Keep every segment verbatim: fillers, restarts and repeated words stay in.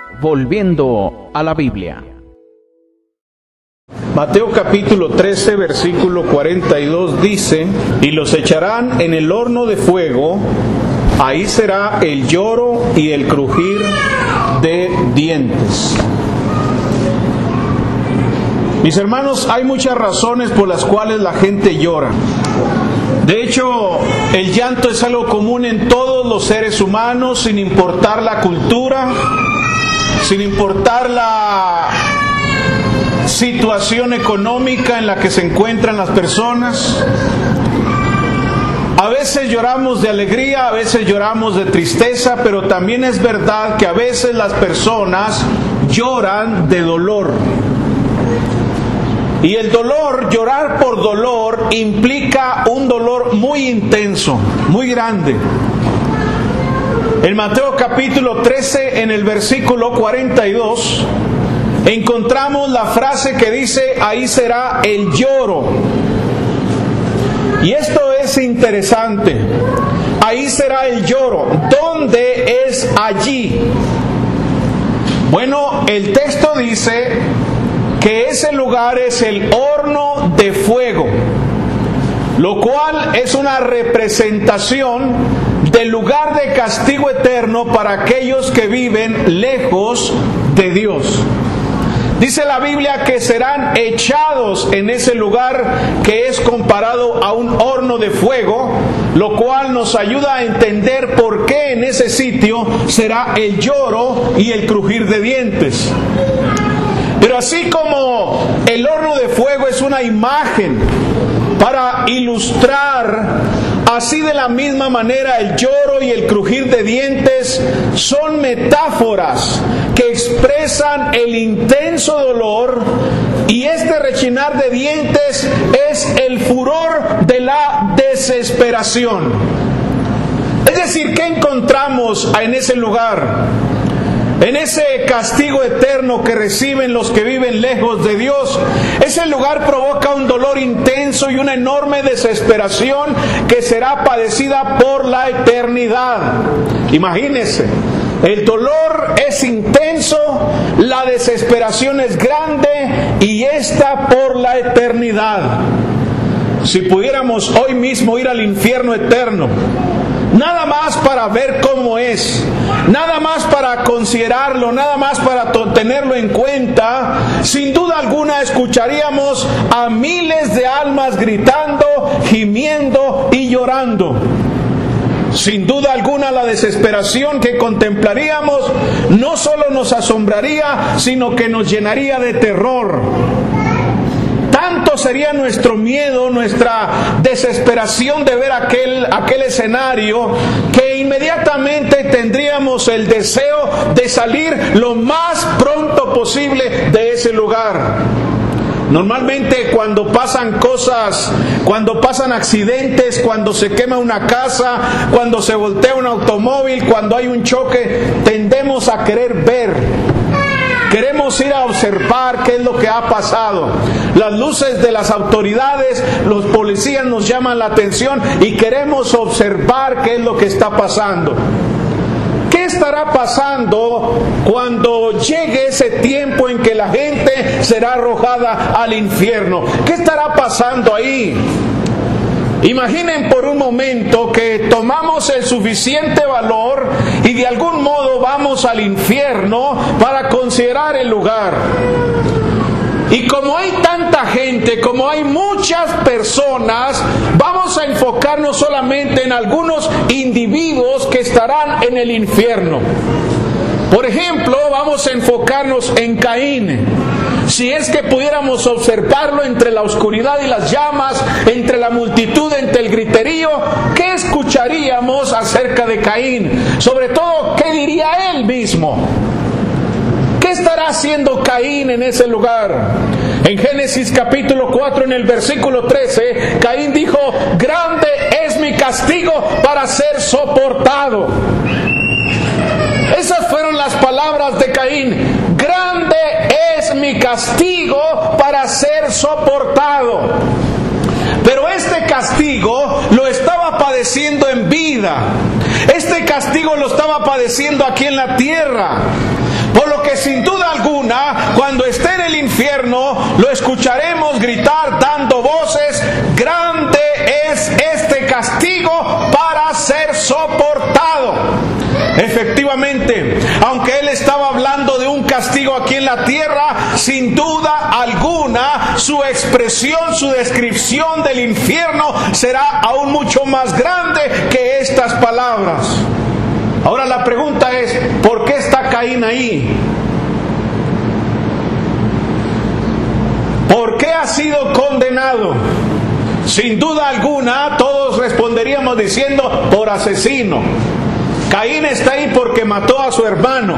Volviendo a la Biblia. Mateo capítulo trece, versículo cuarenta y dos dice: y los echarán en el horno de fuego, ahí será el lloro y el crujir de dientes. Mis hermanos, hay muchas razones por las cuales la gente llora. De hecho, el llanto es algo común en todos los seres humanos, sin importar la cultura, sin importar la situación económica en la que se encuentran las personas. A veces lloramos de alegría, a veces lloramos de tristeza, pero también es verdad que a veces las personas lloran de dolor. Y el dolor, llorar por dolor, implica un dolor muy intenso, muy grande. En Mateo capítulo trece, en el versículo cuarenta y dos, encontramos la frase que dice: ahí será el lloro. Y esto es interesante. Ahí será el lloro. ¿Dónde es allí? Bueno, el texto dice que ese lugar es el horno de fuego, lo cual es una representación del lugar de castigo eterno para aquellos que viven lejos de Dios. Dice la Biblia que serán echados en ese lugar que es comparado a un horno de fuego, lo cual nos ayuda a entender por qué en ese sitio será el lloro y el crujir de dientes. Pero así como el horno de fuego es una imagen para ilustrar, así de la misma manera el lloro y el crujir de dientes son metáforas que expresan el intenso dolor, y este rechinar de dientes es el furor de la desesperación. Es decir, ¿qué encontramos en ese lugar? En ese castigo eterno que reciben los que viven lejos de Dios, ese lugar provoca un dolor intenso y una enorme desesperación que será padecida por la eternidad. Imagínense, el dolor es intenso, la desesperación es grande y esta por la eternidad. Si pudiéramos hoy mismo ir al infierno eterno, nada más para ver cómo es, nada más para considerarlo, nada más para tenerlo en cuenta, sin duda alguna escucharíamos a miles de almas gritando, gimiendo y llorando. Sin duda alguna la desesperación que contemplaríamos no solo nos asombraría, sino que nos llenaría de terror. Tanto sería nuestro miedo, nuestra desesperación de ver aquel, aquel escenario, que inmediatamente tendríamos el deseo de salir lo más pronto posible de ese lugar. Normalmente cuando pasan cosas, cuando pasan accidentes, cuando se quema una casa, cuando se voltea un automóvil, cuando hay un choque, tendemos a querer ver. Queremos ir a observar qué es lo que ha pasado. Las luces de las autoridades, los policías nos llaman la atención y queremos observar qué es lo que está pasando. ¿Qué estará pasando cuando llegue ese tiempo en que la gente será arrojada al infierno? ¿Qué estará pasando ahí? Imaginen por un momento que tomamos el suficiente valor y de algún modo vamos al infierno para considerar el lugar. Y como hay tanta gente, como hay muchas personas, vamos a enfocarnos solamente en algunos individuos que estarán en el infierno. Por ejemplo, vamos a enfocarnos en Caín. Si es que pudiéramos observarlo entre la oscuridad y las llamas, entre la multitud, entre el griterío, ¿qué escucharíamos acerca de Caín? Sobre todo, ¿qué diría él mismo? ¿Qué estará haciendo Caín en ese lugar? En Génesis capítulo cuatro, en el versículo trece, Caín dijo: grande es mi castigo para ser soportado. Esas fueron las palabras de Caín. Grande es mi castigo para ser soportado. Pero este castigo lo estaba padeciendo en vida. Este castigo lo estaba padeciendo aquí en la tierra. Por lo que sin duda alguna, cuando esté en el infierno, lo escucharemos gritar dando voces: grande es este castigo para ser soportado. Efectivamente, aunque él estaba hablando de un castigo aquí en la tierra, sin duda alguna su expresión, su descripción del infierno será aún mucho más grande que estas palabras. Ahora la pregunta es, ¿por qué está Caín ahí? ¿Por qué ha sido condenado? Sin duda alguna, todos responderíamos diciendo: por asesino. Caín está ahí porque mató a su hermano.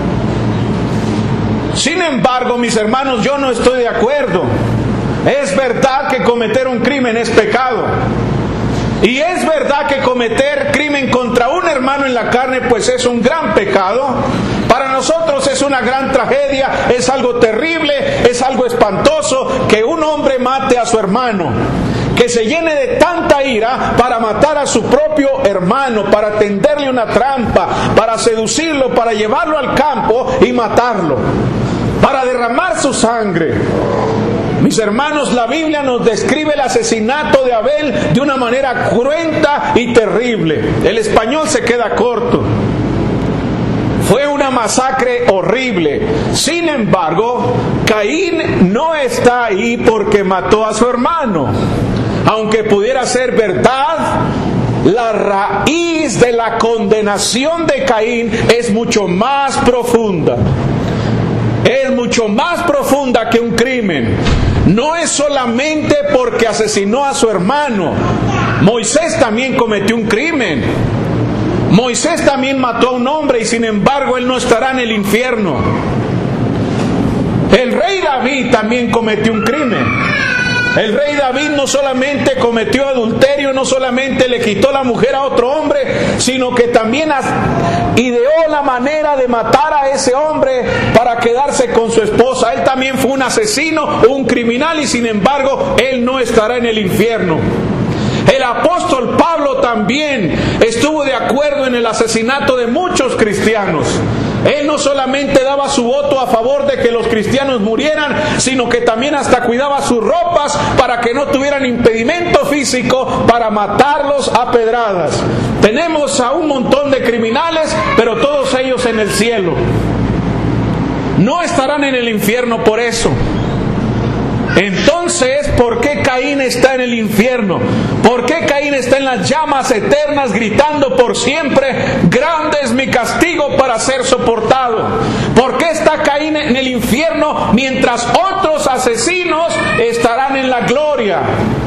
Sin embargo, mis hermanos, yo no estoy de acuerdo. Es verdad que cometer un crimen es pecado. Y es verdad que cometer crimen contra un hermano en la carne, pues es un gran pecado. Para nosotros es una gran tragedia, es algo terrible, es algo espantoso que un hombre mate a su hermano, que se llene de tanta ira para matar a su propio hermano, para tenderle una trampa, para seducirlo, para llevarlo al campo y matarlo, para derramar su sangre. Mis hermanos, la Biblia nos describe el asesinato de Abel de una manera cruenta y terrible. El español se queda corto. Fue una masacre horrible. Sin embargo, Caín no está ahí porque mató a su hermano. Aunque pudiera ser verdad, la raíz de la condenación de Caín es mucho más profunda. Es mucho más profunda que un crimen. No es solamente porque asesinó a su hermano. Moisés también cometió un crimen. Moisés también mató a un hombre y sin embargo él no estará en el infierno. El rey David también cometió un crimen. El rey David no solamente cometió adulterio, no solamente le quitó la mujer a otro hombre, sino que también ideó la manera de matar a ese hombre para quedarse con su esposa. Él también fue un asesino, un criminal, y sin embargo, él no estará en el infierno. El apóstol Pablo también estuvo de acuerdo en el asesinato de muchos cristianos. Él no solamente daba su voto a favor de que los cristianos murieran, sino que también hasta cuidaba sus ropas para que no tuvieran impedimento físico para matarlos a pedradas. Tenemos a un montón de criminales, pero todos ellos en el cielo. No estarán en el infierno por eso. Entonces, ¿por qué Caín está en el infierno? ¿Por qué Caín está en las llamas eternas gritando por siempre: grande es mi castigo para ser soportado? ¿Por qué está Caín en el infierno mientras otros asesinos estarán en la gloria?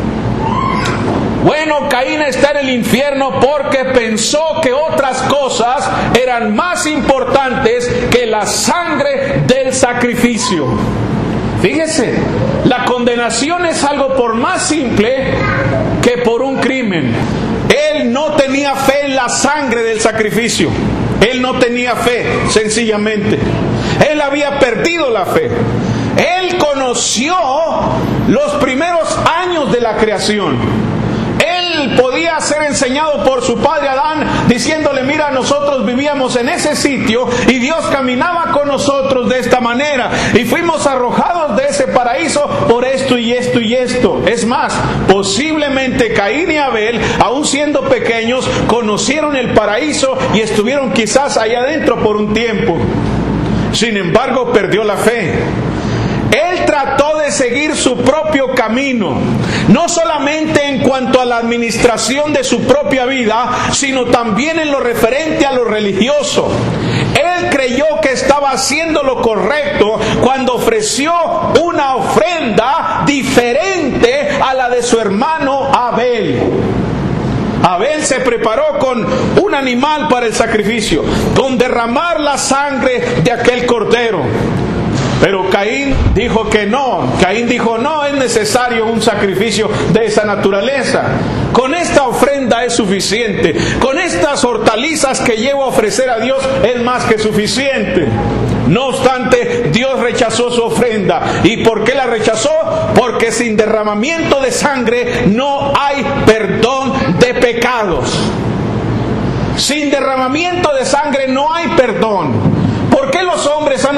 Bueno, Caín está en el infierno porque pensó que otras cosas eran más importantes que la sangre del sacrificio. Fíjese, la condenación es algo por más simple que por un crimen. Él no tenía fe en la sangre del sacrificio. Él no tenía fe, sencillamente. Él había perdido la fe. Él conoció los primeros años de la creación. Él podía ser enseñado por su padre Adán, diciéndole: mira, nosotros vivíamos en ese sitio y Dios caminaba con nosotros de esta manera y fuimos arrojados de ese paraíso por esto y esto y esto. Es más, posiblemente Caín y Abel, aún siendo pequeños, conocieron el paraíso y estuvieron quizás allá adentro por un tiempo. Sin embargo, perdió la fe. Él trató de seguir su propio camino, no solamente en cuanto a la administración de su propia vida, sino también en lo referente a lo religioso. Él creyó que estaba haciendo lo correcto cuando ofreció una ofrenda diferente a la de su hermano Abel. Abel se preparó con un animal para el sacrificio, con derramar la sangre de aquel cordero. Pero Caín dijo que no. Caín dijo: no es necesario un sacrificio de esa naturaleza. Con esta ofrenda es suficiente. Con estas hortalizas que llevo a ofrecer a Dios es más que suficiente. No obstante, Dios rechazó su ofrenda. ¿Y por qué la rechazó? Porque sin derramamiento de sangre no hay perdón de pecados. Sin derramamiento de sangre no hay perdón. ¿Por qué los hombres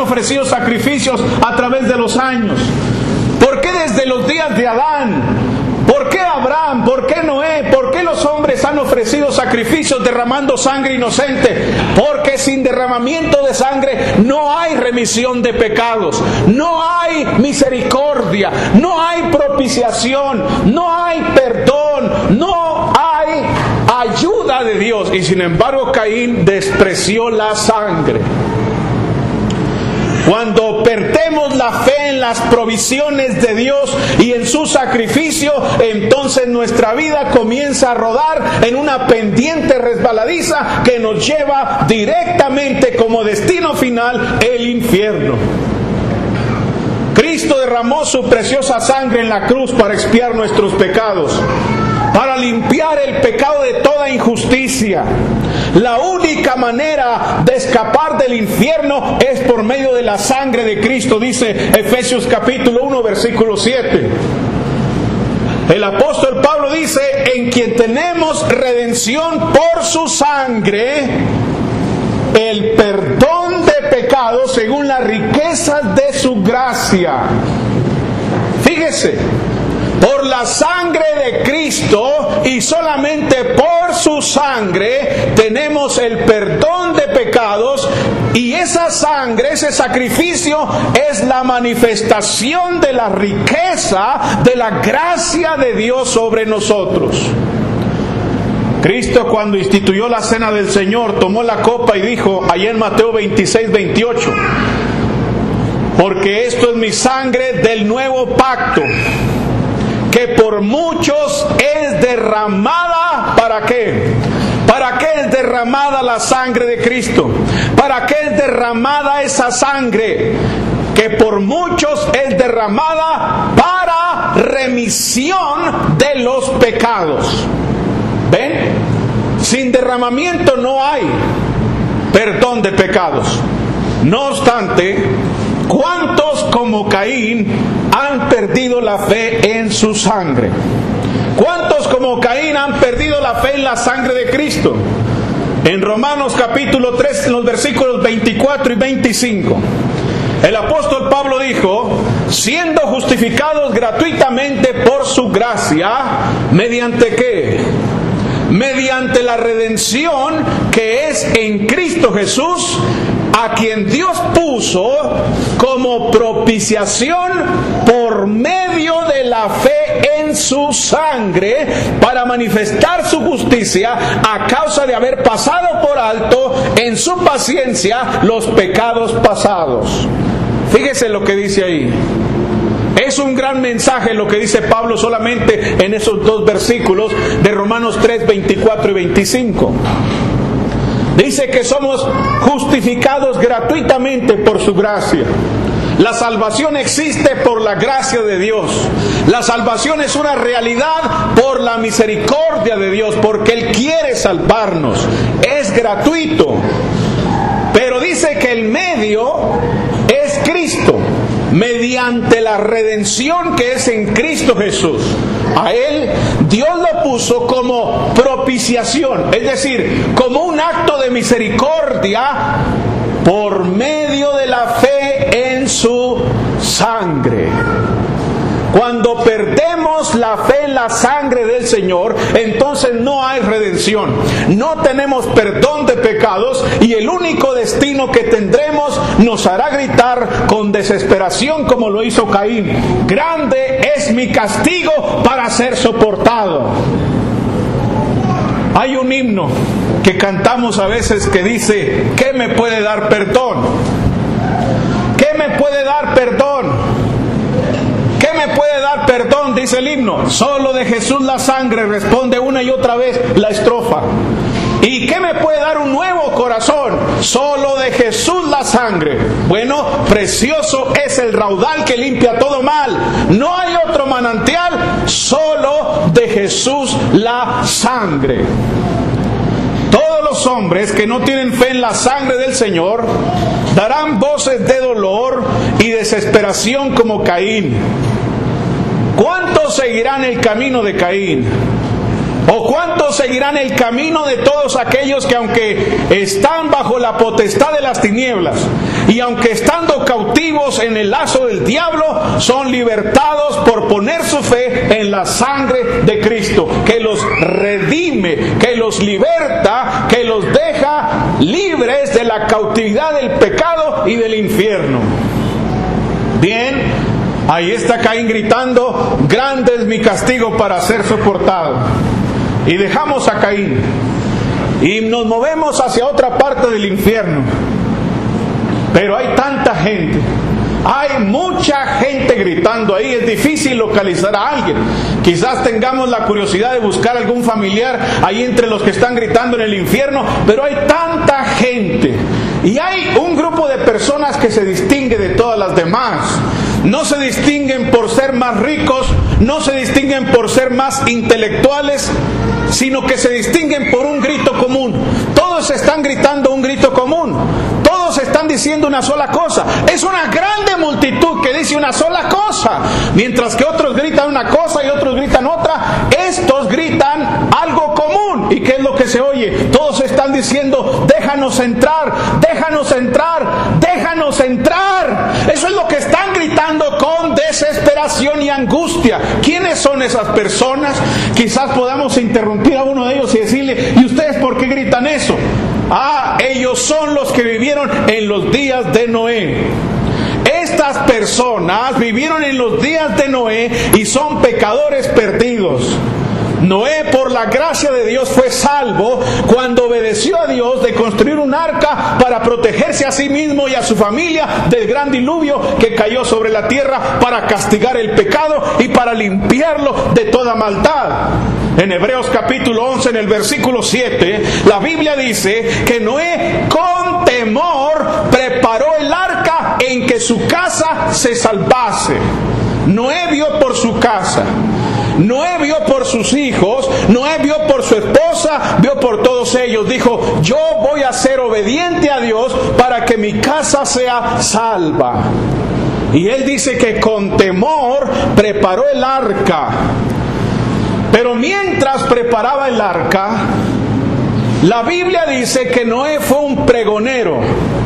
ofrecido sacrificios a través de los años? ¿Por qué desde los días de Adán? ¿Por qué Abraham? ¿Por qué Noé? ¿Por qué los hombres han ofrecido sacrificios derramando sangre inocente? Porque sin derramamiento de sangre no hay remisión de pecados, no hay misericordia, no hay propiciación, no hay perdón, no hay ayuda de Dios. Y sin embargo Caín despreció la sangre. Cuando perdemos la fe en las provisiones de Dios y en su sacrificio, entonces nuestra vida comienza a rodar en una pendiente resbaladiza que nos lleva directamente como destino final el infierno. Cristo derramó su preciosa sangre en la cruz para expiar nuestros pecados, para limpiar el pecado de toda injusticia. La única manera de escapar del infierno es por medio de la sangre de Cristo, dice Efesios capítulo uno, versículo siete. El apóstol Pablo dice, en quien tenemos redención por su sangre, el perdón de pecados según las riquezas de su gracia. Fíjese, por la sangre de Cristo y solamente por su sangre tenemos el perdón de pecados, y esa sangre, ese sacrificio es la manifestación de la riqueza de la gracia de Dios sobre nosotros. Cristo, cuando instituyó la cena del Señor, tomó la copa y dijo, allá en Mateo veintiséis, veintiocho, porque esto es mi sangre del nuevo pacto, que por muchos es derramada. ¿Para qué? ¿Para qué es derramada la sangre de Cristo? ¿Para qué es derramada esa sangre? Que por muchos es derramada para remisión de los pecados. ¿Ven? Sin derramamiento no hay perdón de pecados. No obstante, ¿cuántos como Caín han perdido la fe en su sangre? ¿Cuántos como Caín han perdido la fe en la sangre de Cristo? En Romanos capítulo tres, en los versículos veinticuatro y veinticinco, el apóstol Pablo dijo, siendo justificados gratuitamente por su gracia, ¿mediante qué? Mediante la redención que es en Cristo Jesús, a quien Dios puso como propiciación por medio de la fe en su sangre, para manifestar su justicia a causa de haber pasado por alto en su paciencia los pecados pasados. Fíjese lo que dice ahí. Es un gran mensaje lo que dice Pablo solamente en esos dos versículos de Romanos tres, veinticuatro y veinticinco. Dice que somos justificados gratuitamente por su gracia. La salvación existe por la gracia de Dios. La salvación es una realidad por la misericordia de Dios, porque Él quiere salvarnos. Es gratuito. Pero dice que el medio es Cristo, mediante la redención que es en Cristo Jesús. A Él Dios lo puso como propiciación, es decir, como un acto de misericordia por medio de la fe en su sangre. Cuando perdemos la fe en la sangre del Señor, entonces no hay redención, no tenemos perdón de pecados, y el único destino que tendremos nos hará gritar con desesperación como lo hizo Caín: grande es mi castigo para ser soportado. Hay un himno que cantamos a veces que dice: ¿qué me puede dar perdón? ¿Qué me puede dar perdón? ¿Qué me puede dar perdón? Dice el himno. Solo de Jesús la sangre, responde una y otra vez la estrofa. ¿Y qué me puede dar un nuevo corazón? Solo de Jesús la sangre. Bueno, precioso es el raudal que limpia todo mal. No hay otro manantial, solo de Jesús la sangre. Todos los hombres que no tienen fe en la sangre del Señor darán voces de dolor y desesperación como Caín. ¿Cuántos seguirán el camino de Caín? ¿O cuántos seguirán el camino de todos aquellos que, aunque están bajo la potestad de las tinieblas, y aunque estando cautivos en el lazo del diablo, son libertados por poner su fe en la sangre de Cristo, que los redime, que los liberta, que los deja libres de la cautividad del pecado y del infierno. Bien, ahí está Caín gritando: grande es mi castigo para ser soportado. Y dejamos a Caín y nos movemos hacia otra parte del infierno. Pero hay tanta gente, hay mucha gente gritando ahí. Es difícil localizar a alguien. Quizás tengamos la curiosidad de buscar algún familiar ahí entre los que están gritando en el infierno, pero hay tanta gente. Y hay un grupo de personas que se distingue de todas las demás. No se distinguen por ser más ricos, no se distinguen por ser más intelectuales, sino que se distinguen por un grito común. Todos están gritando un grito común. Todos están diciendo una sola cosa. Es una grande multitud que dice una sola cosa, mientras que otros gritan una cosa y otros gritan otra. Estos gritan algo común. ¿Y qué es lo que se oye? Todos están diciendo: déjanos entrar, déjanos entrar, déjanos entrar. Eso es lo que están gritando con desesperación y angustia. ¿Quiénes son esas personas? Quizás podamos interrumpir a uno de ellos y decirle: ¿y ustedes por qué gritan eso? Ah, ellos son los que vivieron en los días de Noé. Estas personas vivieron en los días de Noé y son pecadores perdidos. Noé, por la gracia de Dios, fue salvo cuando obedeció a Dios de construir un arca para protegerse a sí mismo y a su familia del gran diluvio que cayó sobre la tierra para castigar el pecado y para limpiarlo de toda maldad. En Hebreos capítulo once, en el versículo siete, la Biblia dice que Noé con temor preparó el arca en que su casa se salvase. Noé vio por su casa, Noé vio por sus hijos, Noé vio por su esposa, vio por todos ellos. Dijo: yo voy a ser obediente a Dios para que mi casa sea salva. Y él dice que con temor preparó el arca. Pero mientras preparaba el arca, la Biblia dice que Noé fue un pregonero.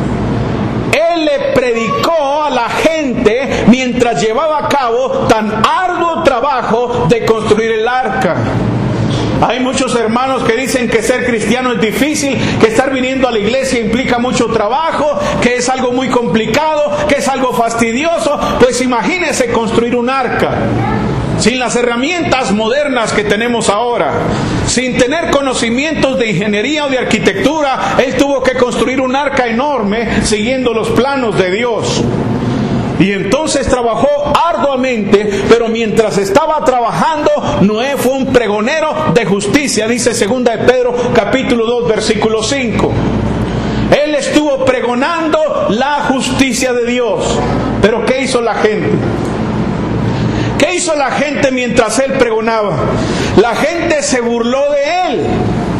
Él le predicó a la gente mientras llevaba a cabo tan arduo trabajo de construir el arca. Hay muchos hermanos que dicen que ser cristiano es difícil, que estar viniendo a la iglesia implica mucho trabajo, que es algo muy complicado, que es algo fastidioso. Pues imagínense construir un arca. Sin las herramientas modernas que tenemos ahora, sin tener conocimientos de ingeniería o de arquitectura, él tuvo que construir un arca enorme siguiendo los planos de Dios. Y entonces trabajó arduamente, pero mientras estaba trabajando, Noé fue un pregonero de justicia, dice segunda de Pedro capítulo dos versículo cinco. Él estuvo pregonando la justicia de Dios. Pero ¿qué hizo la gente? ¿Qué hizo la gente mientras él pregonaba? La gente se burló de él.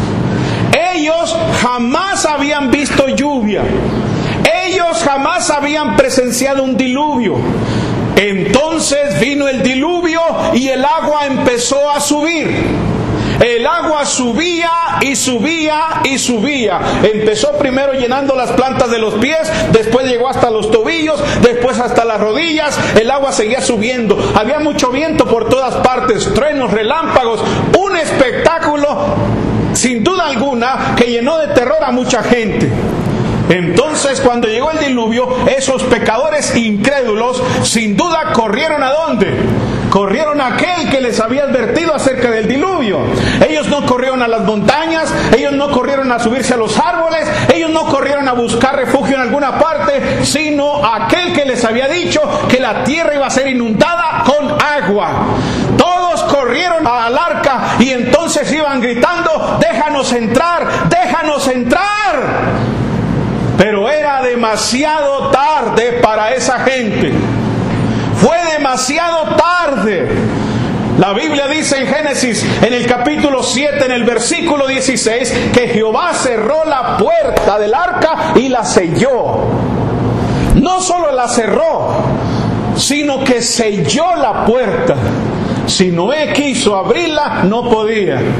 Ellos jamás habían visto lluvia. Ellos jamás habían presenciado un diluvio. Entonces vino el diluvio y el agua empezó a subir. El agua subía y subía y subía. Empezó primero llenando las plantas de los pies, después llegó hasta los tobillos, después hasta las rodillas. El agua seguía subiendo. Había mucho viento por todas partes, truenos, relámpagos. Un espectáculo, sin duda alguna, que llenó de terror a mucha gente. Entonces, cuando llegó el diluvio, esos pecadores incrédulos, sin duda, corrieron ¿a dónde? Corrieron a aquel que les había advertido acerca del diluvio. Ellos no corrieron a las montañas, ellos no corrieron a subirse a los árboles, ellos no corrieron a buscar refugio en alguna parte, sino a aquel que les había dicho que la tierra iba a ser inundada con agua. Todos corrieron al arca y entonces iban gritando: déjanos entrar, déjanos entrar. Pero era demasiado tarde para esa gente. Fue demasiado tarde. La Biblia dice en Génesis, en el capítulo siete, en el versículo dieciséis, que Jehová cerró la puerta del arca y la selló. No solo la cerró, sino que selló la puerta. Si Noé quiso abrirla, no podía.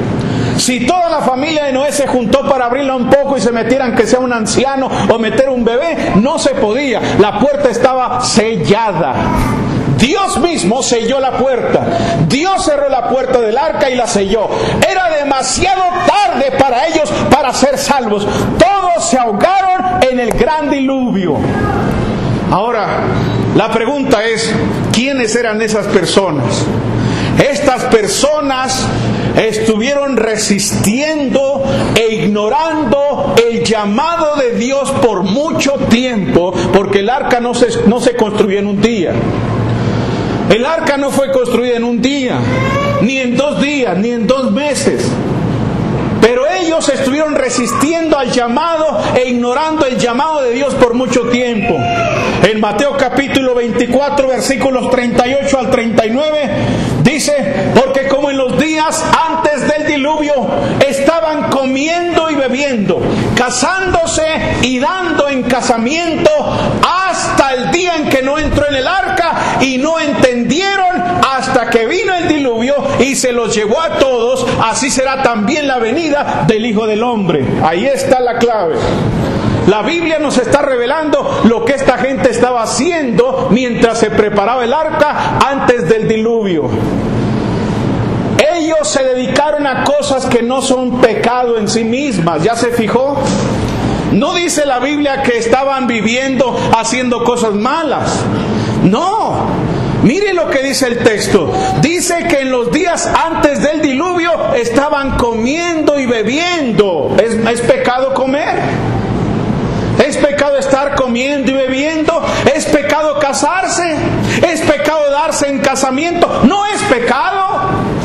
Si toda la familia de Noé se juntó para abrirla un poco y se metieran que sea un anciano o meter un bebé, no se podía. La puerta estaba sellada. Dios mismo selló la puerta. Dios cerró la puerta del arca y la selló. Era demasiado tarde para ellos para ser salvos. Todos se ahogaron en el gran diluvio. Ahora, la pregunta es, ¿quiénes eran esas personas? Estas personas estuvieron resistiendo e ignorando el llamado de Dios por mucho tiempo, porque el arca no se, no se construyó en un día. El arca no fue construida en un día, ni en dos días, ni en dos meses. Pero ellos estuvieron resistiendo al llamado e ignorando el llamado de Dios por mucho tiempo. En Mateo capítulo veinticuatro, versículos treinta y ocho al treinta y nueve, dice: porque como en los días antes del diluvio estaban comiendo y bebiendo, casándose y dando en casamiento, hasta el día en que no entró en el arca, y no entendieron hasta que vino el diluvio y se los llevó a todos, así será también la venida del Hijo del Hombre. Ahí está la clave. La Biblia nos está revelando lo que esta gente estaba haciendo mientras se preparaba el arca antes del diluvio. Ellos se dedicaron a cosas que no son pecado en sí mismas. ¿Ya se fijó? No dice la Biblia que estaban viviendo haciendo cosas malas. No. Mire lo que dice el texto. Dice que en los días antes del diluvio estaban comiendo y bebiendo. ¿Es, es pecado comer? ¿Es pecado estar comiendo y bebiendo? ¿Es pecado casarse? ¿Es pecado darse en casamiento? No es pecado.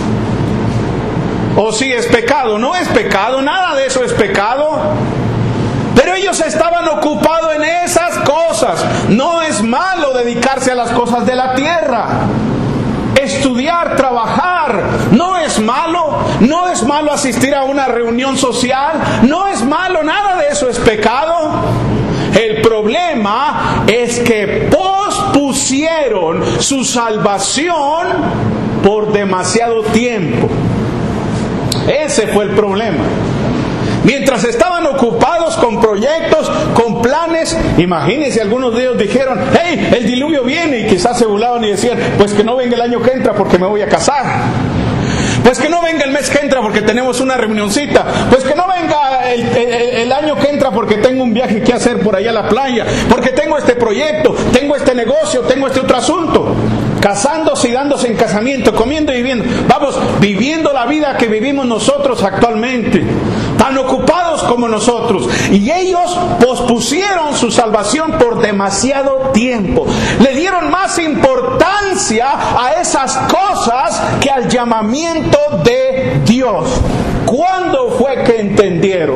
¿O sí es pecado? No es pecado, nada de eso es pecado. Pero ellos estaban ocupados en esas cosas. No es malo dedicarse a las cosas de la tierra. Estudiar, trabajar, no es malo. No es malo asistir a una reunión social. No es malo, nada de eso es pecado. El problema es que pospusieron su salvación por demasiado tiempo. Ese fue el problema. Mientras estaban ocupados con proyectos, con planes, imagínense, algunos de ellos dijeron: hey, el diluvio viene, y quizás se burlaban y decían: pues que no venga el año que entra porque me voy a casar. Pues que no venga el mes que entra porque tenemos una reunioncita. Pues que no venga el, el, el año que entra porque tengo un viaje que hacer por allá a la playa. Porque tengo este proyecto, tengo este negocio, tengo este otro asunto. Casándose y dándose en casamiento, comiendo y viviendo. Vamos, viviendo la vida que vivimos nosotros actualmente. Tan ocupados como nosotros. Y ellos pospusieron su salvación por demasiado tiempo. Le dieron más importancia a esas cosas que al llamamiento de Dios. ¿Cuándo fue que entendieron?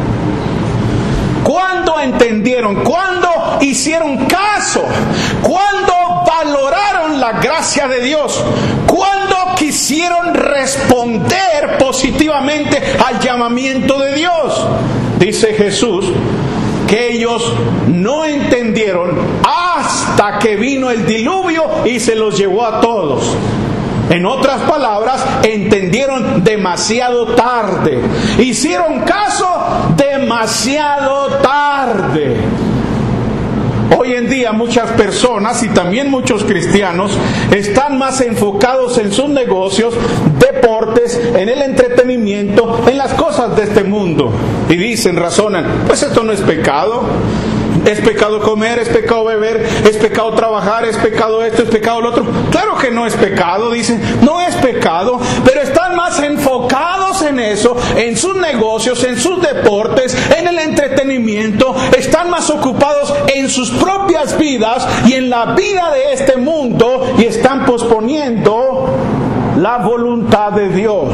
¿Cuándo entendieron? ¿Cuándo hicieron caso? ¿Cuándo valoraron la gracia de Dios? ¿Cuándo quisieron responder positivamente al llamamiento de Dios? Dice Jesús que ellos no entendieron hasta que vino el diluvio y se los llevó a todos. En otras palabras, entendieron demasiado tarde. Hicieron caso demasiado tarde. Hoy en día muchas personas y también muchos cristianos están más enfocados en sus negocios, deportes, en el entretenimiento, en las cosas de este mundo. Y dicen, razonan: pues esto no es pecado. Es pecado comer, es pecado beber, es pecado trabajar, es pecado esto, es pecado lo otro. Claro que no es pecado, dicen, no es pecado, pero están más enfocados en eso, en sus negocios, en sus deportes, en el entretenimiento, están más ocupados en sus propias vidas y en la vida de este mundo, y están posponiendo la voluntad de Dios,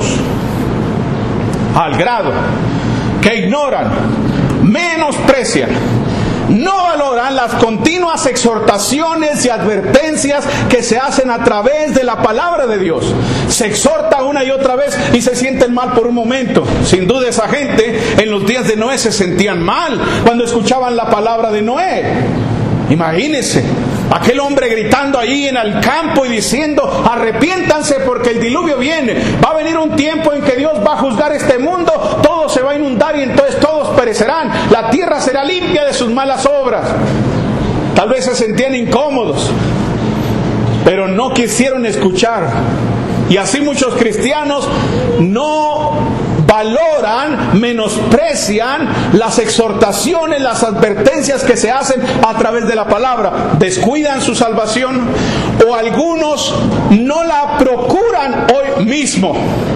al grado que ignoran, menosprecian, no valoran las continuas exhortaciones y advertencias que se hacen a través de la palabra de Dios. Se exhorta una y otra vez y se sienten mal por un momento. Sin duda esa gente en los días de Noé se sentían mal cuando escuchaban la palabra de Noé. Imagínense, Aquel hombre gritando ahí en el campo y diciendo: arrepiéntanse porque el diluvio viene. Va a venir un tiempo en que Dios va a juzgar este mundo, todo se va a inundar y entonces todos perecerán. La tierra será limpia de sus malas obras. Tal vez se sentían incómodos, pero no quisieron escuchar. Y así muchos cristianos no valoran, menosprecian las exhortaciones, las advertencias que se hacen a través de la palabra. Descuidan su salvación, o algunos no la procuran hoy mismo.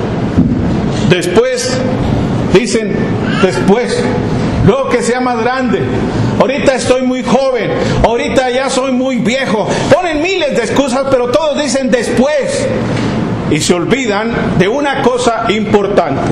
Después, dicen, después, luego que sea más grande. Ahorita estoy muy joven, ahorita ya soy muy viejo. Ponen miles de excusas, pero todos dicen después. Y se olvidan de una cosa importante.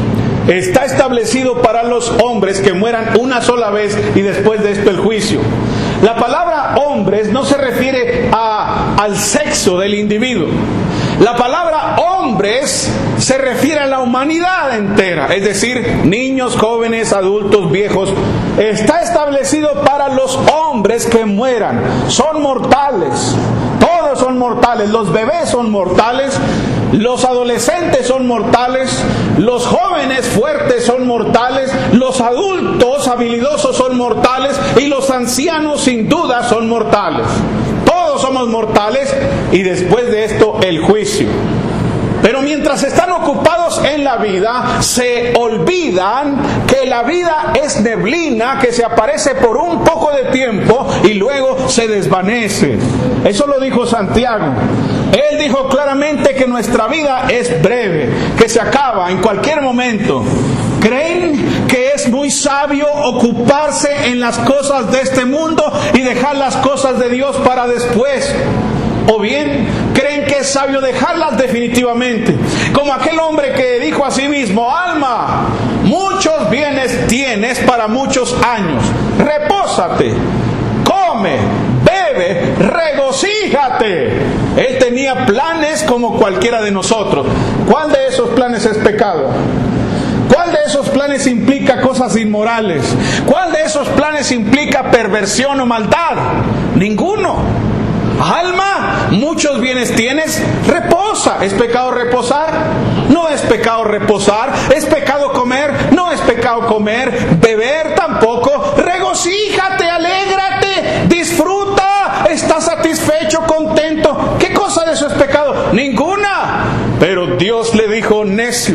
Está establecido para los hombres que mueran una sola vez y después de esto el juicio. La palabra hombres no se refiere a, al sexo del individuo. La palabra hombres se refiere a la humanidad entera, es decir, niños, jóvenes, adultos, viejos. Está establecido para los hombres que mueran. Son mortales. Todos son mortales. Los bebés son mortales. Los adolescentes son mortales. Los jóvenes fuertes son mortales. Los adultos habilidosos son mortales. Y los ancianos sin duda son mortales. Todos somos mortales. Y después de esto el juicio. Pero mientras están ocupados en la vida, se olvidan que la vida es neblina que se aparece por un poco de tiempo y luego se desvanece. Eso lo dijo Santiago. Él dijo claramente que nuestra vida es breve, que se acaba en cualquier momento. ¿Creen que es muy sabio ocuparse en las cosas de este mundo y dejar las cosas de Dios para después? O bien, creen que es sabio dejarlas definitivamente. Como aquel hombre que dijo a sí mismo: alma, muchos bienes tienes para muchos años. Repósate, come, bebe, regocíjate. Él tenía planes como cualquiera de nosotros. ¿Cuál de esos planes es pecado? ¿Cuál de esos planes implica cosas inmorales? ¿Cuál de esos planes implica perversión o maldad? Ninguno. Alma, muchos bienes tienes, reposa. ¿Es pecado reposar? No es pecado reposar. ¿Es pecado comer? No es pecado comer. Beber tampoco. Regocíjate, alégrate, disfruta, estás satisfecho, contento. ¿Qué cosa de eso es pecado? Ninguna. Pero Dios le dijo necio.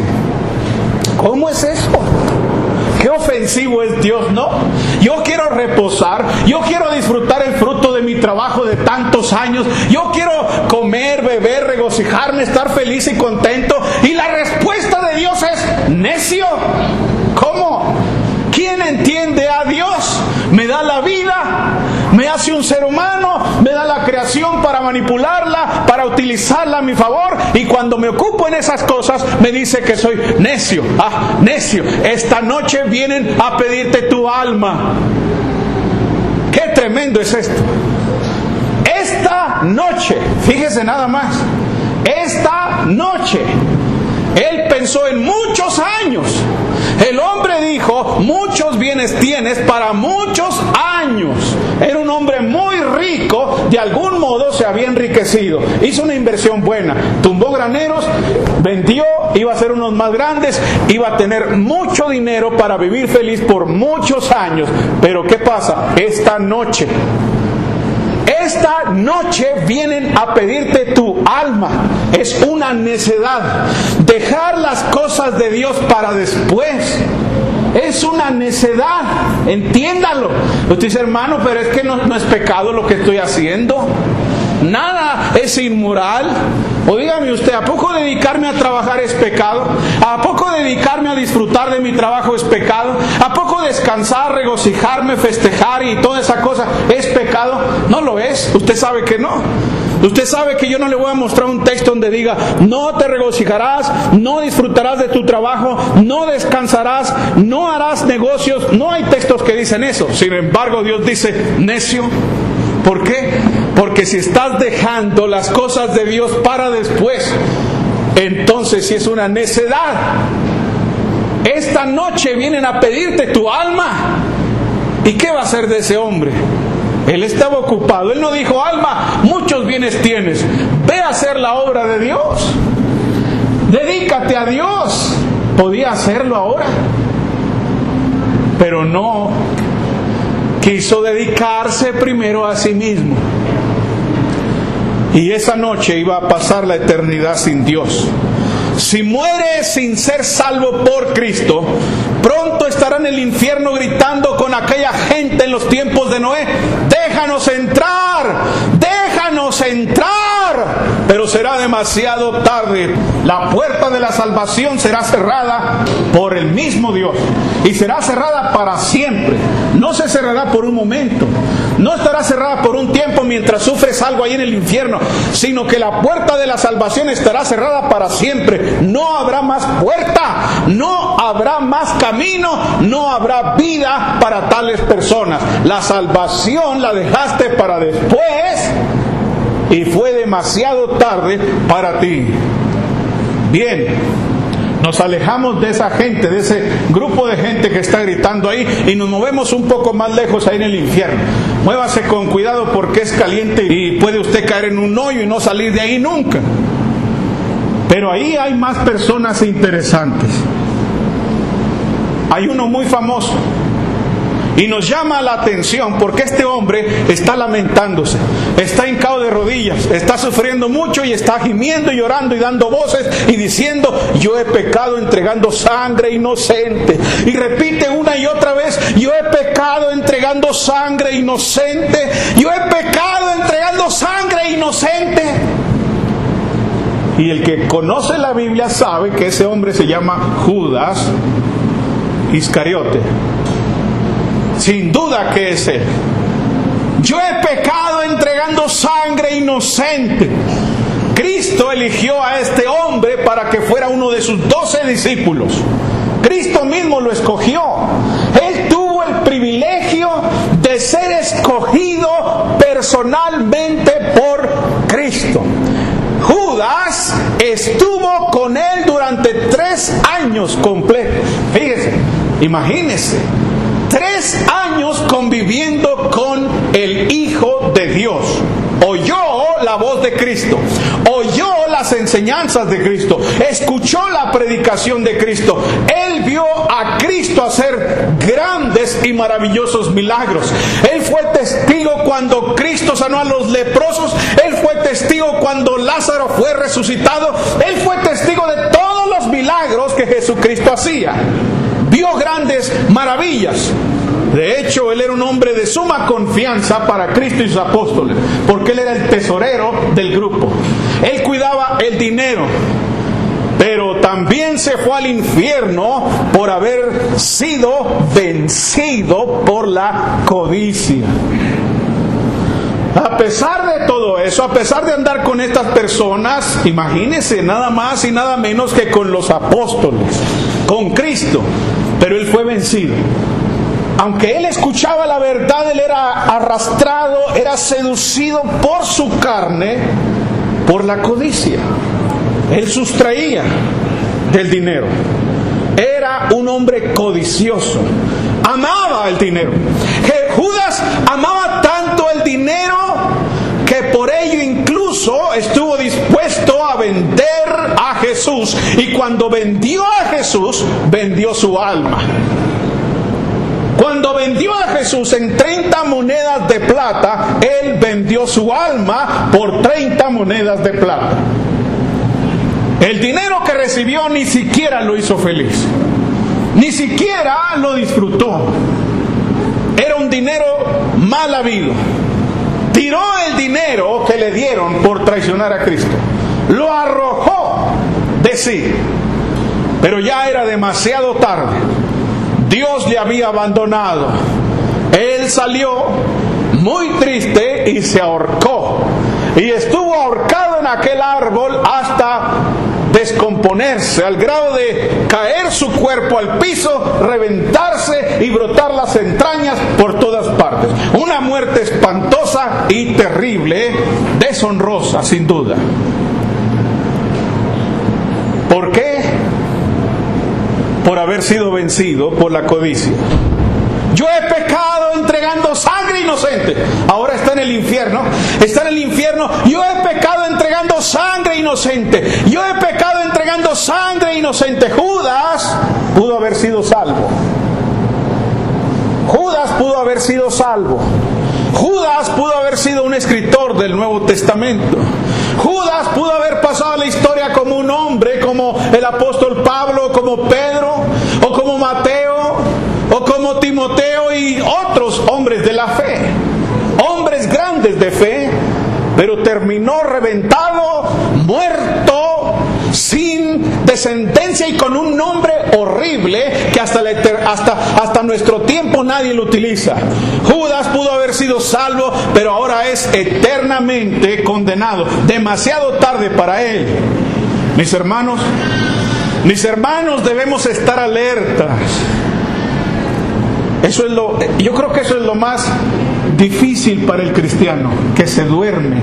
¿Cómo es eso? Qué ofensivo es Dios, ¿no? Yo quiero reposar, yo quiero disfrutar el fruto de mi trabajo de tantos años, yo quiero comer, beber, regocijarme, estar feliz y contento, y la respuesta de Dios es necio. ¿Cómo? ¿Quién entiende a Dios? Me da la vida, me hace un ser humano, me da la creación para manipularla, para utilizarla a mi favor, y cuando me ocupo en esas cosas me dice que soy necio. Ah, necio, esta noche vienen a pedirte tu alma. Qué tremendo es esto. Esta noche, fíjese nada más, esta noche, él pensó en muchos años. El hombre dijo: muchos bienes tienes para muchos años. Era un hombre muy rico, de algún modo se había enriquecido. Hizo una inversión buena, tumbó graneros, vendió, iba a ser unos más grandes, iba a tener mucho dinero para vivir feliz por muchos años. Pero ¿qué pasa? Esta noche, esta noche vienen a pedirte tu alma. Es una necedad. Dejar las cosas de Dios para después es una necedad. Entiéndalo. Usted dice: hermano, pero es que no, no es pecado lo que estoy haciendo. Nada es inmoral. O dígame usted, ¿a poco dedicarme a trabajar es pecado? ¿A poco dedicarme a disfrutar de mi trabajo es pecado? ¿A poco descansar, regocijarme, festejar y toda esa cosa es pecado? No lo es. Usted sabe que no. Usted sabe que yo no le voy a mostrar un texto donde diga: no te regocijarás, no disfrutarás de tu trabajo, no descansarás, no harás negocios. No hay textos que dicen eso. Sin embargo, Dios dice: necio. ¿Por qué? Porque si estás dejando las cosas de Dios para después, entonces sí es una necedad. Esta noche vienen a pedirte tu alma. ¿Y qué va a hacer de ese hombre? Él estaba ocupado. Él no dijo: alma, muchos bienes tienes, ve a hacer la obra de Dios, dedícate a Dios. Podía hacerlo ahora, pero no, quiso dedicarse primero a sí mismo. Y esa noche iba a pasar la eternidad sin Dios. Si muere sin ser salvo por Cristo, pronto estará en el infierno gritando con aquella gente en los tiempos de Noé: déjanos entrar, déjanos entrar. Pero será demasiado tarde. La puerta de la salvación será cerrada por el mismo Dios, y será cerrada para siempre. No se cerrará por un momento, no estará cerrada por un tiempo mientras sufres algo ahí en el infierno, sino que la puerta de la salvación estará cerrada para siempre. No habrá más puerta, no habrá más camino, no habrá vida para tales personas. La salvación la dejaste para después y fue demasiado tarde para ti. Bien, nos alejamos de esa gente, de ese grupo de gente que está gritando ahí, y nos movemos un poco más lejos ahí en el infierno. Muévase con cuidado porque es caliente y puede usted caer en un hoyo y no salir de ahí nunca. Pero ahí hay más personas interesantes. Hay uno muy famoso y nos llama la atención porque este hombre está lamentándose, está hincado de rodillas, está sufriendo mucho y está gimiendo y llorando y dando voces y diciendo: yo he pecado entregando sangre inocente. Y repite una y otra vez: yo he pecado entregando sangre inocente, yo he pecado entregando sangre inocente. Y el que conoce la Biblia sabe que ese hombre se llama Judas Iscariote. Sin duda que es él. Yo he pecado entregando sangre inocente. Cristo eligió a este hombre para que fuera uno de sus doce discípulos. Cristo mismo lo escogió. Él tuvo el privilegio de ser escogido personalmente por Cristo. Judas estuvo con él durante tres años completos. Fíjese, imagínese, tres años conviviendo con el Hijo de Dios. Oyó la voz de Cristo, oyó las enseñanzas de Cristo, escuchó la predicación de Cristo. Él vio a Cristo hacer grandes y maravillosos milagros. Él fue testigo cuando Cristo sanó a los leprosos. Él fue testigo cuando Lázaro fue resucitado. Él fue testigo de todos los milagros que Jesucristo hacía. Vio grandes maravillas. De hecho, él era un hombre de suma confianza para Cristo y sus apóstoles, porque él era el tesorero del grupo. Él cuidaba el dinero, pero también se fue al infierno por haber sido vencido por la codicia. A pesar de todo eso, a pesar de andar con estas personas, imagínense, nada más y nada menos que con los apóstoles, con Cristo, pero él fue vencido. Aunque él escuchaba la verdad, él era arrastrado, era seducido por su carne, por la codicia. Él sustraía del dinero. Era un hombre codicioso. Amaba el dinero. Judas amaba tanto el dinero que por ello incluso estuvo dispuesto a vender a Jesús. Y cuando vendió a Jesús, vendió su alma. Cuando vendió a Jesús en treinta monedas de plata, él vendió su alma por treinta monedas de plata. El dinero que recibió ni siquiera lo hizo feliz, ni siquiera lo disfrutó. Era un dinero mal habido. Tiró el dinero que le dieron por traicionar a Cristo, lo arrojó de sí, pero ya era demasiado tarde. Dios le había abandonado. Él salió muy triste y se ahorcó. Y estuvo ahorcado en aquel árbol hasta descomponerse, al grado de caer su cuerpo al piso, reventarse y brotar las entrañas por todas partes. Una muerte espantosa y terrible, deshonrosa sin duda. ¿Por qué? Por haber sido vencido por la codicia. Yo he pecado entregando entregando sangre inocente. Ahora está en el infierno. Está en el infierno. Yo he pecado entregando sangre inocente. Yo he pecado entregando sangre inocente. Judas pudo haber sido salvo. Judas pudo haber sido salvo. Judas pudo haber sido un escritor del Nuevo Testamento. Judas pudo haber pasado a la historia como un hombre, como el apóstol Pablo, como Pedro, o como Mateo, o como Timoteo y otros hombres de la fe. Hombres grandes de fe, pero terminó reventado, muerto, sin descendencia y con un nombre horrible que hasta, la, hasta, hasta nuestro tiempo nadie lo utiliza. Judas pudo haber sido salvo, pero ahora es eternamente condenado. Demasiado tarde para él. Mis hermanos, mis hermanos, debemos estar alertas. Eso es lo, yo creo que eso es lo más difícil para el cristiano, que se duerme,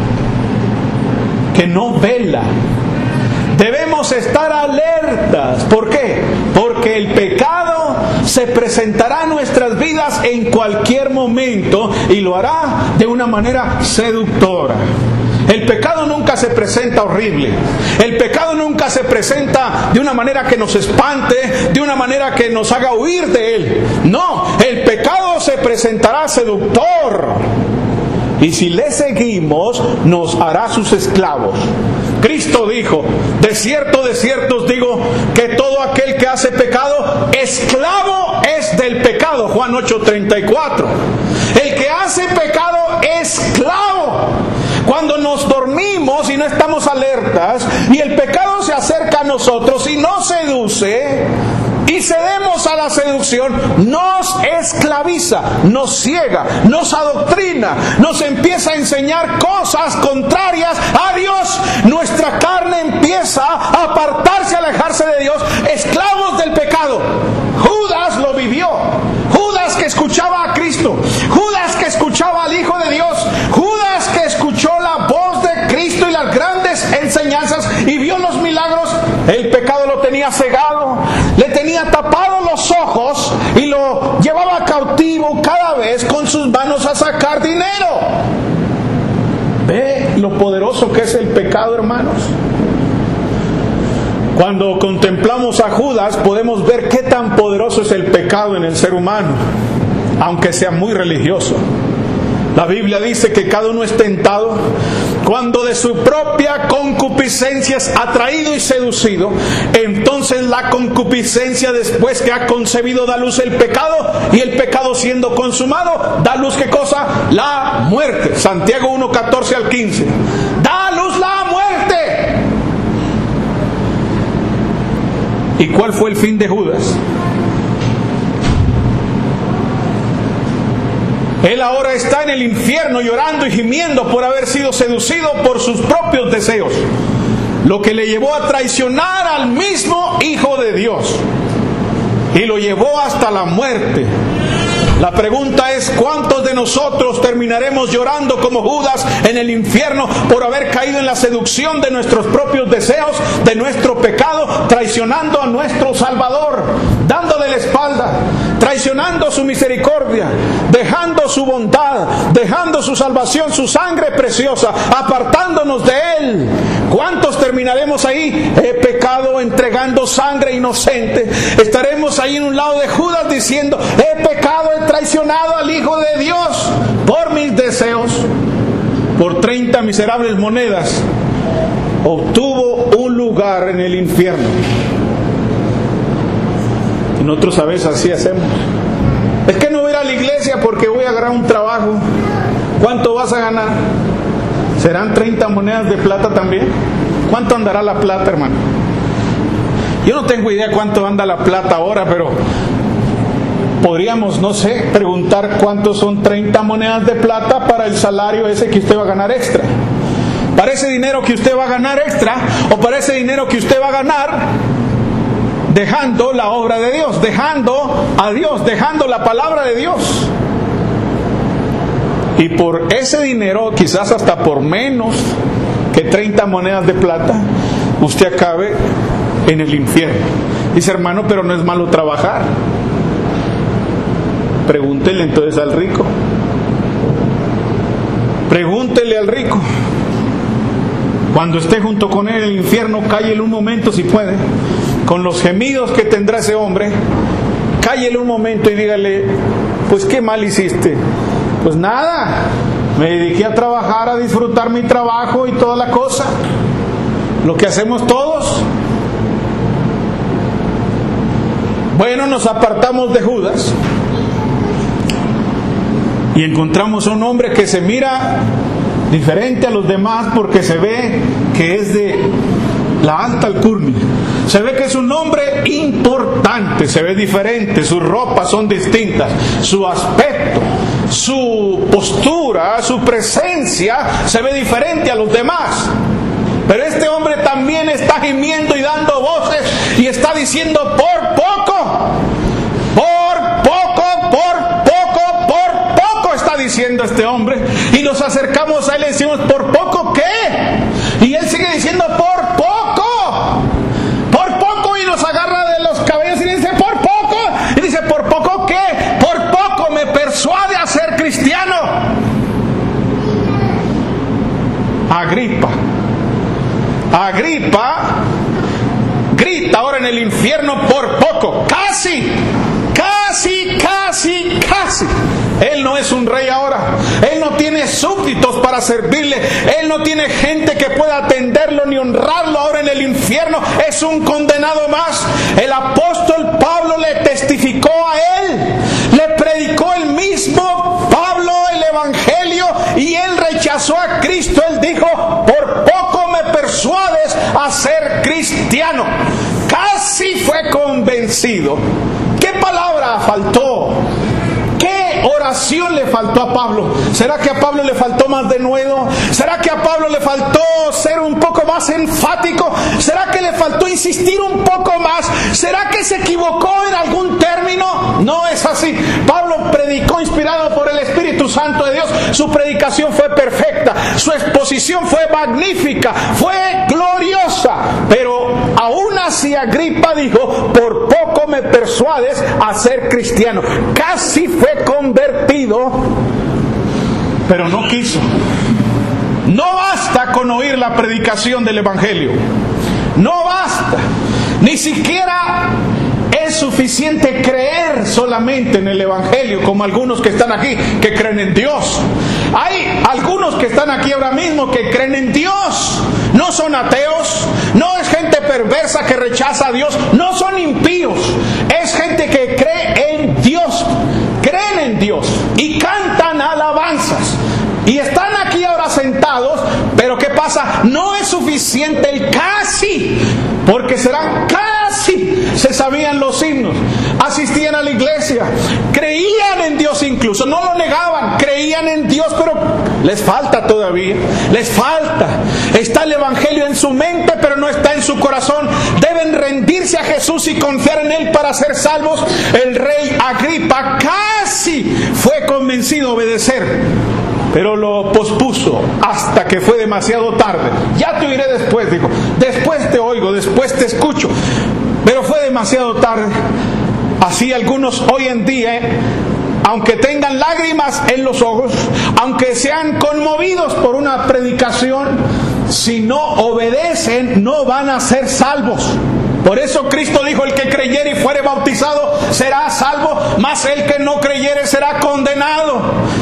que no vela. Debemos estar alertas. ¿Por qué? Porque el pecado se presentará en nuestras vidas en cualquier momento y lo hará de una manera seductora. El pecado nunca se presenta horrible. El pecado nunca se presenta de una manera que nos espante, de una manera que nos haga huir de él. No, el pecado se presentará seductor. Y si le seguimos, nos hará sus esclavos. Cristo dijo: de cierto, de cierto os digo que todo aquel que hace pecado, esclavo es del pecado. Juan ocho treinta y cuatro. El que hace pecado, esclavo. Cuando nos dormimos y no estamos alertas, y el pecado se acerca a nosotros y nos seduce, y cedemos a la seducción, nos esclaviza, nos ciega, nos adoctrina, nos empieza a enseñar cosas contrarias a Dios. Nuestra carne empieza a apartarse, a alejarse de Dios, esclavos del pecado. Judas lo vivió. Judas que escuchaba a Cristo. Judas que escuchaba al Hijo de Dios. Judas que escuchó la voz de Cristo y las grandes enseñanzas y vio los milagros. El pecado lo tenía cegado, le tenía tapado los ojos y lo llevaba cautivo cada vez con sus manos a sacar dinero. ¿Ve lo poderoso que es el pecado, hermanos? Cuando contemplamos a Judas podemos ver qué tan poderoso es el pecado en el ser humano, aunque sea muy religioso. La Biblia dice que cada uno es tentado cuando de su propia concupiscencia es atraído y seducido. Entonces la concupiscencia, después que ha concebido, da luz el pecado, y el pecado siendo consumado da luz, ¿qué cosa? La muerte. Santiago uno catorce al quince. Da luz la muerte. ¿Y cuál fue el fin de Judas? Él ahora está en el infierno llorando y gimiendo por haber sido seducido por sus propios deseos, lo que le llevó a traicionar al mismo Hijo de Dios y lo llevó hasta la muerte. La pregunta es: ¿cuántos de nosotros terminaremos llorando como Judas en el infierno por haber caído en la seducción de nuestros propios deseos, de nuestro pecado, traicionando a nuestro Salvador, dándole la espalda, traicionando su misericordia, dejando su bondad, dejando su salvación, su sangre preciosa, apartándonos de Él? ¿Cuántos terminaremos ahí? He pecado entregando sangre inocente. Estaremos ahí en un lado de Judas diciendo: he pecado, he traicionado al Hijo de Dios por mis deseos. Por treinta miserables monedas obtuvo un lugar en el infierno. Y nosotros a veces así hacemos. Es que no voy a ir a la iglesia porque voy a agarrar un trabajo. ¿Cuánto vas a ganar? ¿Serán treinta monedas de plata también? ¿Cuánto andará la plata, hermano? Yo no tengo idea cuánto anda la plata ahora, pero podríamos, no sé, preguntar cuántos son treinta monedas de plata para el salario ese que usted va a ganar extra. Para ese dinero que usted va a ganar extra, o para ese dinero que usted va a ganar dejando la obra de Dios, dejando a Dios, dejando la palabra de Dios. Y por ese dinero, quizás hasta por menos que treinta monedas de plata, usted acabe en el infierno. Dice: hermano, pero no es malo trabajar. Pregúntele entonces al rico. Pregúntele al rico. Cuando esté junto con él en el infierno, cállele un momento si puede. Con los gemidos que tendrá ese hombre, cállele un momento y dígale, pues qué mal hiciste. Pues nada, me dediqué a trabajar, a disfrutar mi trabajo y toda la cosa. Lo que hacemos todos. Bueno, nos apartamos de Judas y encontramos a un hombre que se mira diferente a los demás porque se ve que es de la alta alcurnia. Se ve que es un hombre importante, se ve diferente, sus ropas son distintas, su aspecto, su postura, su presencia se ve diferente a los demás. Pero este hombre también está gimiendo y dando voces y está diciendo por poco, por poco, por poco, por poco está diciendo este hombre. Y nos acercamos a él y decimos, ¿por poco qué? Y él sigue diciendo, por poco, por poco, y nos agarra de los cabellos y dice, por poco. Y dice, ¿por poco qué? Por poco me persuade a ser cristiano. Agripa. Agripa grita ahora en el infierno por poco, casi, casi, casi, casi. Él no es un rey ahora, él no tiene súbditos para servirle, él no tiene gente que pueda atenderlo ni honrarlo. Ahora en el infierno es un condenado más. El apóstol Pablo le testificó a él, le predicó el mismo Pablo el evangelio y él rechazó a Cristo. Él dijo, por poco me persuades a ser cristiano. Casi fue convencido. ¿Qué palabra faltó? ¿Qué oración le faltó a Pablo? ¿Será que a Pablo le faltó más denuedo? ¿Será que a Pablo le faltó ser un poco más enfático? ¿Será que le faltó insistir un poco más? ¿Será que se equivocó en algún término? No es así. Pablo predicó inspirado por el Espíritu Santo de Dios. Su predicación fue perfecta, su exposición fue magnífica, fue gloriosa. Pero aún así Agripa dijo, por poco me persuades a ser cristiano. Casi fue convertido, pero no quiso. No basta con oír la predicación del evangelio, no basta, ni siquiera es suficiente creer solamente en el evangelio, como algunos que están aquí que creen en Dios. Hay algunos que están aquí ahora mismo que creen en Dios, no son ateos, no es gente perversa que rechaza a Dios, no son impíos, es gente que cree en Dios, creen en Dios y cantan alabanzas. Y están aquí ahora sentados, pero ¿qué pasa? No es suficiente el casi, porque serán casi, se sabían los himnos, asistían a la iglesia, creían en Dios incluso, no lo negaban, creían en Dios, pero les falta todavía, les falta. Está el evangelio en su mente, pero no está en su corazón. Deben rendirse a Jesús y confiar en Él para ser salvos. El rey Agripa casi fue convencido a obedecer, pero lo pospuso hasta que fue demasiado tarde. Ya te oiré después, dijo. Después te oigo, después te escucho. Pero fue demasiado tarde. Así algunos hoy en día, ¿eh? aunque tengan lágrimas en los ojos, aunque sean conmovidos por una predicación, si no obedecen, no van a ser salvos. Por eso Cristo dijo, el que creyere y fuere bautizado será salvo, mas el que no creyere será condenado.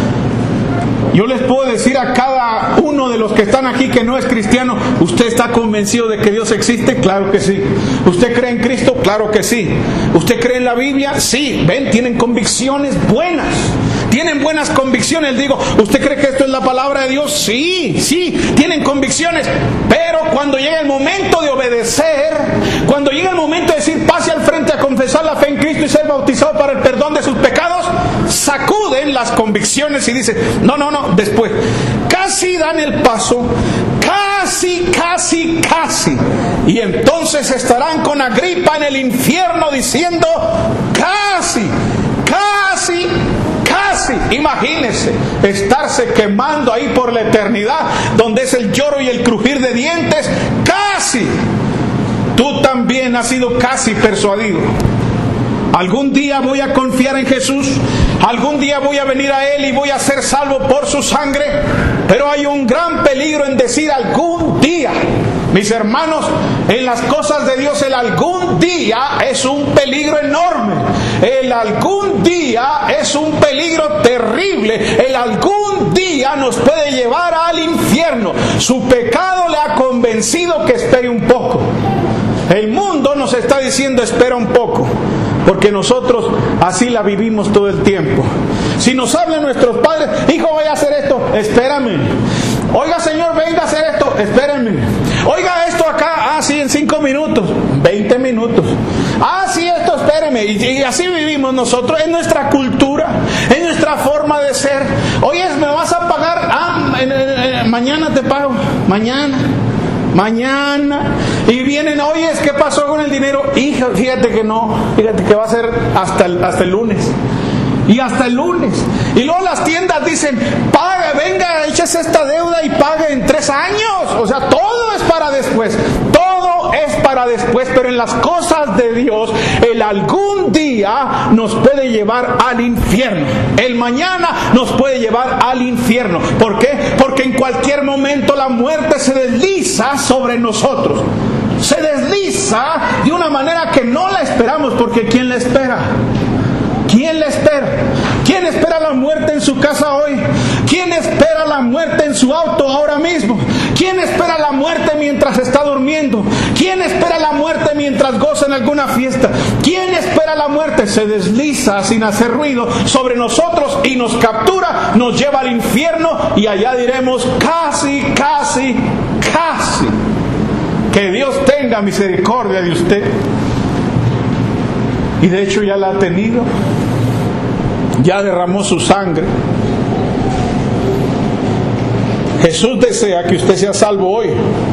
Yo les puedo decir a cada uno de los que están aquí que no es cristiano, ¿usted está convencido de que Dios existe? Claro que sí. ¿Usted cree en Cristo? Claro que sí. ¿Usted cree en la Biblia? Sí. ¿Ven? Tienen convicciones buenas. Tienen buenas convicciones. Digo, ¿usted cree que esto es la palabra de Dios? Sí, sí. Tienen convicciones. Pero cuando llega el momento de obedecer, cuando llega el momento de decir, pase al frente a confesar la fe en Cristo y ser bautizado para el perdón de sus pecados, sacuden las convicciones y dicen, no, no, no, después. Casi dan el paso, casi, casi, casi. Y entonces estarán con Agripa en el infierno diciendo, casi, casi, casi. Imagínense estarse quemando ahí por la eternidad, donde es el lloro y el crujir de dientes. Casi. Tú también has sido casi persuadido. Algún día voy a confiar en Jesús, algún día voy a venir a Él y voy a ser salvo por su sangre, pero hay un gran peligro en decir algún día. Mis hermanos, en las cosas de Dios el algún día es un peligro enorme. El algún día es un peligro terrible. El algún día nos puede llevar al infierno. Su pecado le ha convencido que espere un poco. El mundo nos está diciendo espera un poco, porque nosotros así la vivimos todo el tiempo. Si nos hablan nuestros padres, hijo, voy a hacer esto, espérame. Oiga, señor, venga a hacer esto, espérenme. Oiga, esto acá, ah, sí, en cinco minutos, veinte minutos. Ah, sí, esto, espéreme. Y, y así vivimos nosotros, en nuestra cultura, en nuestra forma de ser. Oye, ¿me vas a pagar? Ah, en, en, en, mañana te pago, mañana. Mañana. Y vienen, oye, ¿qué pasó con el dinero? Hija, fíjate que no, fíjate que va a ser hasta el, hasta el lunes. Y hasta el lunes. Y luego las tiendas dicen, paga, venga, échese esta deuda y pague en tres años. O sea, todo es para después. Todo es para después. Pero en las cosas de Dios, el algún día nos puede llevar al infierno. El mañana nos puede llevar al infierno. ¿Por qué? Porque en cualquier momento la muerte se desliza sobre nosotros. Se desliza de una manera que no la esperamos, porque ¿quién la espera? ¿Quién le espera? ¿Quién espera la muerte en su casa hoy? ¿Quién espera la muerte en su auto ahora mismo? ¿Quién espera la muerte mientras está durmiendo? ¿Quién espera la muerte mientras goza en alguna fiesta? ¿Quién espera la muerte? Se desliza sin hacer ruido sobre nosotros y nos captura, nos lleva al infierno y allá diremos casi, casi, casi. Que Dios tenga misericordia de usted. Y de hecho ya la ha tenido. Ya derramó su sangre. Jesús desea que usted sea salvo hoy.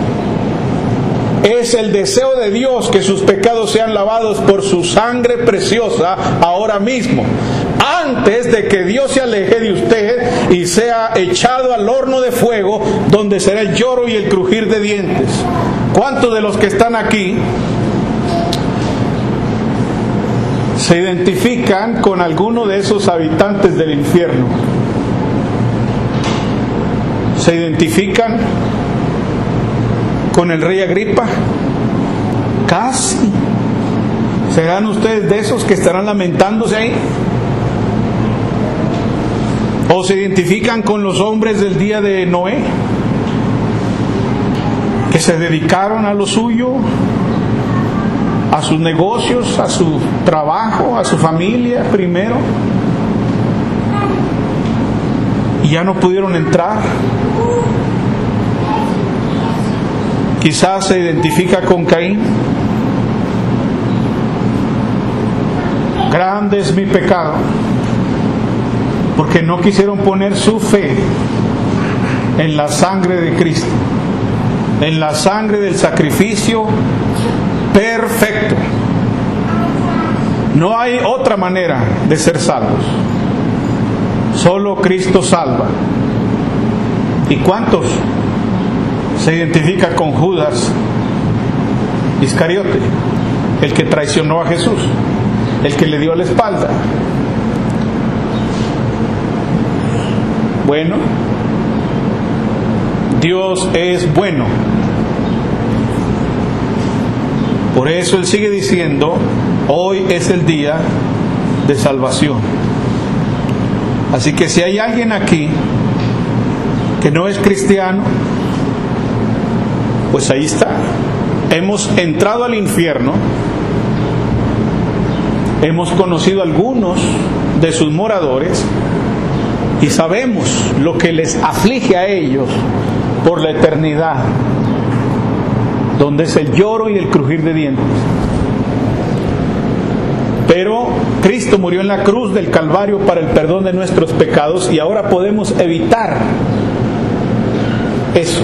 Es el deseo de Dios que sus pecados sean lavados por su sangre preciosa ahora mismo, antes de que Dios se aleje de usted y sea echado al horno de fuego, donde será el lloro y el crujir de dientes. ¿Cuántos de los que están aquí se identifican con alguno de esos habitantes del infierno? ¿Se identifican con el rey Agripa? Casi. ¿Serán ustedes de esos que estarán lamentándose ahí? ¿O se identifican con los hombres del día de Noé, que se dedicaron a lo suyo, a sus negocios, a su trabajo, a su familia primero, y ya no pudieron entrar? Quizás se identifica con Caín. Grande es mi pecado, porque no quisieron poner su fe en la sangre de Cristo, en la sangre del sacrificio perfecto. No hay otra manera de ser salvos. Solo Cristo salva. ¿Y cuántos se identifica con Judas Iscariote, el que traicionó a Jesús, el que le dio la espalda? Bueno, Dios es bueno. Por eso Él sigue diciendo, hoy es el día de salvación. Así que si hay alguien aquí que no es cristiano, pues ahí está. Hemos entrado al infierno, hemos conocido a algunos de sus moradores y sabemos lo que les aflige a ellos por la eternidad, donde es el lloro y el crujir de dientes. Pero Cristo murió en la cruz del Calvario para el perdón de nuestros pecados y ahora podemos evitar eso.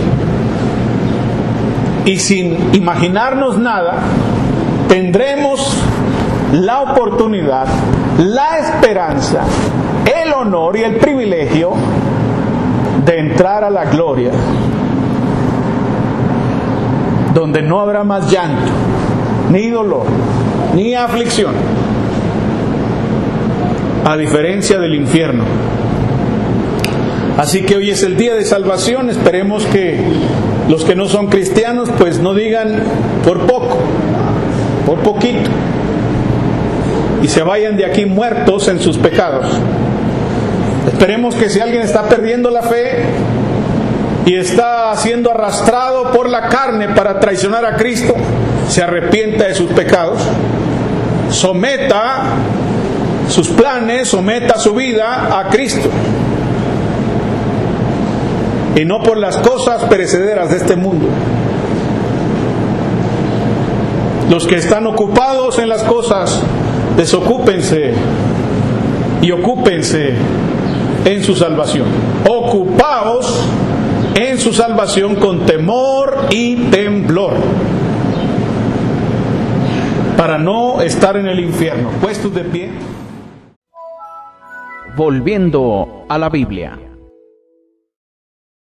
Y sin imaginarnos nada, tendremos la oportunidad, la esperanza, el honor y el privilegio de entrar a la gloria, donde no habrá más llanto, ni dolor, ni aflicción, a diferencia del infierno. Así que hoy es el día de salvación. Esperemos que los que no son cristianos pues no digan por poco, por poquito, y se vayan de aquí muertos en sus pecados. Esperemos que si alguien está perdiendo la fe y está siendo arrastrado por la carne para traicionar a Cristo, se arrepienta de sus pecados, someta sus planes, someta su vida a Cristo, y no por las cosas perecederas de este mundo. Los que están ocupados en las cosas, desocúpense y ocúpense en su salvación. Ocupaos en su salvación con temor y temblor, para no estar en el infierno. Puestos de pie. Volviendo a la Biblia.